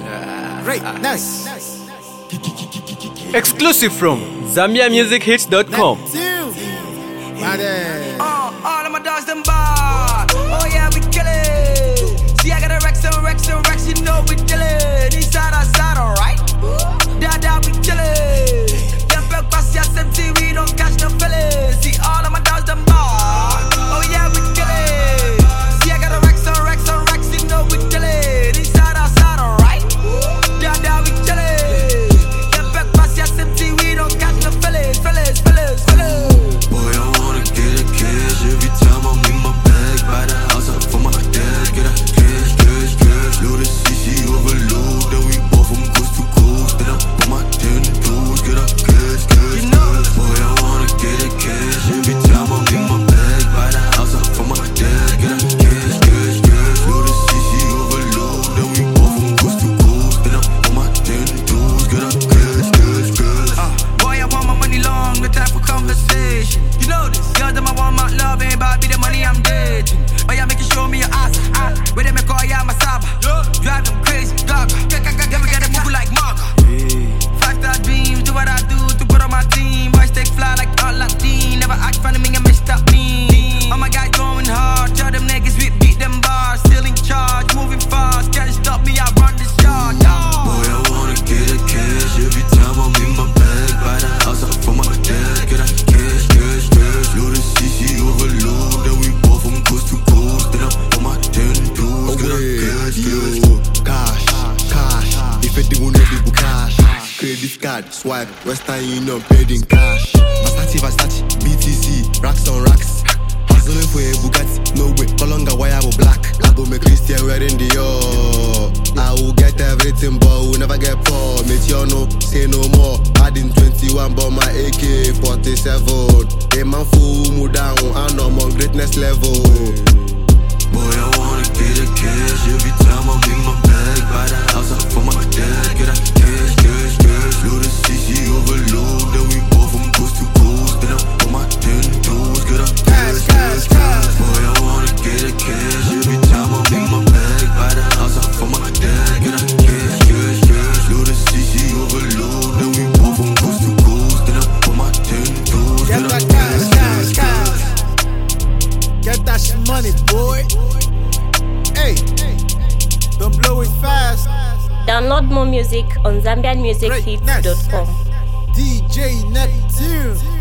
Greatness. Exclusive from ZambiaMusicHits.com. All of my dogs them bad. Oh yeah, we kill it. See, I got a Rex, you know we chillin'. Inside, outside, alright. Dada, we chillin'. Them back pass ya empty, we don't catch no feelings. See, all of my dogs them bad. Oh yeah, we kill it. See, I got a Rex, you know we chillin'. Inside, outside, alright. Dada, we chillin'. Them back pass ya empty, we don't catch no feelings. Boy, I wanna get a cash every time I'm in my bag. Buy the house up for my dad. Get a cash. Load the CC overload. Then we both from coast to coast. Then I put my 10 toes. Get a cash. Boy, I wanna get a cash every time I'm in my bag. Buy the house up for my dad. Get a cash. Load the CC overload. Then we both from coast to coast. Then I put my 10 toes. Get a cash. Boy, I want my money long, no time for conversation. You know this, girl, them I want my love, ain't about be the money I'm dating. Oh yeah, make you show me your ass, where they make all yeah, my saba. Drive them crazy, dog. Then we gotta move like Marga. 5-star dreams, do what I do to put on my team. Boys take fly like Aladdin, never act funny, me and Mr. Me. Oh my God, going hard, tell them niggas we beat them bars. Still in charge, moving fast, can't stop me, I run this yard. Boy, I wanna get a cash every time I'm in my bag. Buy the house up for my dad. Get a cash. Load the CC overload. Then we both from coast to coast. Then I put my 10 toes. Get a cash. If it don't know people cash. Credit card, swipe, Western Union paid in cash. Versace, BTC, racks on racks. Hustling for a Bugatti, no way. Colonga, why I'm black? I go make Christian wearing the I will get everything, but will never get poor. Meteor no, say no more. Adding 21, but my AK-47. A man fool, move down, and I'm on greatness level. Boy, I wanna get a cash every time I'm in my bag. Buy the house up for my dad. Get a cash. Load the CC overload. Then we both from coast to coast. Then I put my 10 toes. Get a cash. Boy, I wanna get a cash every time I'm in my bag. Buy the house up for my dad. Get a cash. Load the CC overload. Then we both from coast to coast. Then I put my 10 toes. Get that cash. Get that money, boy. Hey, don't blow it fast. Download more music on ZambiaMusicHits.com. DJ Neptune.